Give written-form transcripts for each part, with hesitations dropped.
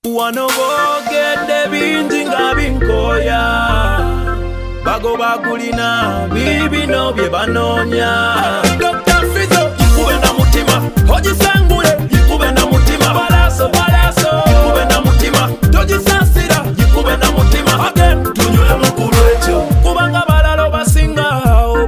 Wano boogedde bingi nga binkoya, bagoba kulina bibino bye banoonya. Dr. Fizzo yikube na mutima, ogisangule yikube na mutima, balaso yikube na mutima, togisasira yikube na mutima. Again tunywe mukulu ekyo, kubanga balala obasinga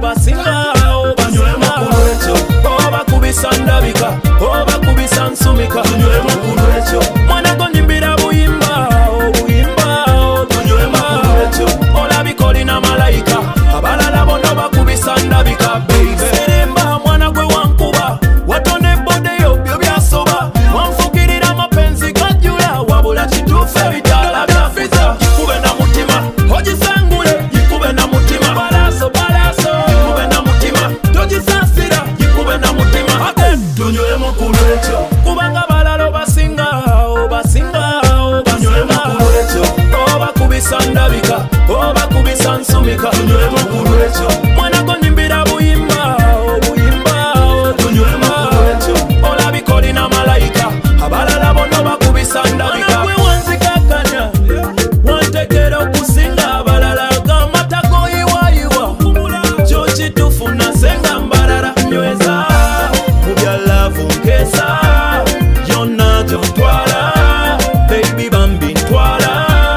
oba kubisa ndabika oba kubisa nsumika. Tunywe mukulu ekyo, mwana gonyimbira buyimba tunywe mukulu ekyo, olabika olina malayika abalala bonna bakubisa ndabika. Sirimba mwana gwe wankuba, watone bodeyo byo byasoba, wanfukirira mapenzi gajjula wabula kituufu ebitala bya Fizzo. Yikube na mutima, ogisangule yikube na mutima, balaso yikube na mutima, togisasira yikube na mutima. Again tunywe mukulu ekyo, kubanga balala obasinga tunywe mukulu ekyo, oba kubisa ndabika oba kubisa nsumika. Tunywe mukulu ekyo, mwana gonyimbira buyimba tunywe mukulu ekyo, olabika olina malayika abalala bonna bakubisa ndabika. Gwe wanzikakanya wantegera okusinga abalala, gamata goyiwayiwa kyo kituufu nasenga mbalala nyweza mu bya laavu nkeesa yonna gyontwala baby bambi ntwala.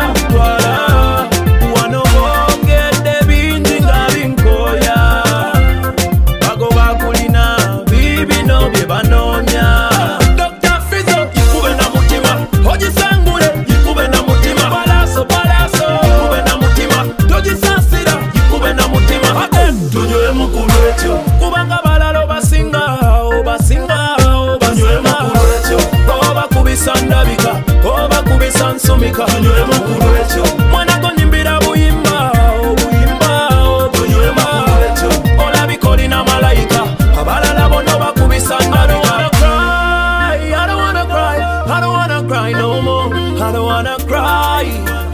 Wano boogedde bingi nga binkoya, bagoba kulina bibino bye banoonya. Dr. Fizzo yikube na mutima, ogisangule yikube na mutima, balaso yikube na mutima, togisasira yikube na mutima. Again tunywe mukulu ekyo, kubanga balala obasinga tunywe mukulu ekyo, oba kubisa ndabika oba kubisa nsumika. Tunywe mukulu ekyo, mwana gonyimbira buyimba tunywe mukulu ekyo, olabika olina malayika abalala bonna bakubisa ndabika. I don't wanna cry no more. I don't wanna cry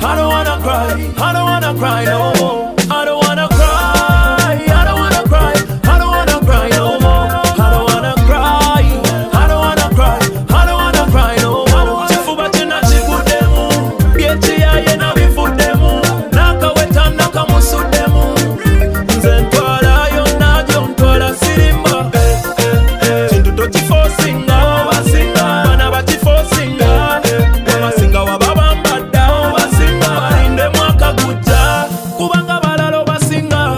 no more. I don't wanna cry no more. I don't wanna cry no more. Kifuba kyonna kiguddemu, byekiyaye nabivuddemu, nakaweta nakamusuddemu, nze ntwalayo nagyo ntwala sirimba. Kintu tokifosinga, bana bakifosinga, abasinga waba bambadda, balindemu akagujja, kubanga balala obasinga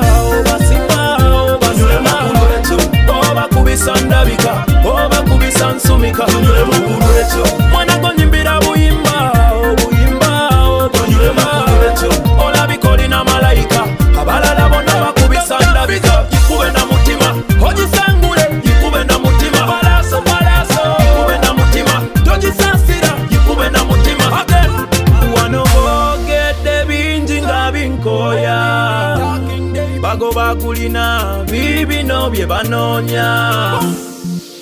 oba kubisa ndabika oba kubisa nsumika. Tunywe mukulu ekyo, mwana gonyimbira buyimba tunywe mukulu ekyo, olabika olina malayika abalala bonna bakubisa ndabika. Yikube na mutima, ogisangule yikube na mutima, balaso yikube na mutima, togisasira yikube na mutima. Again wano boogedde bingi nga binkoya, bagoba kulina bibino bye banoonya.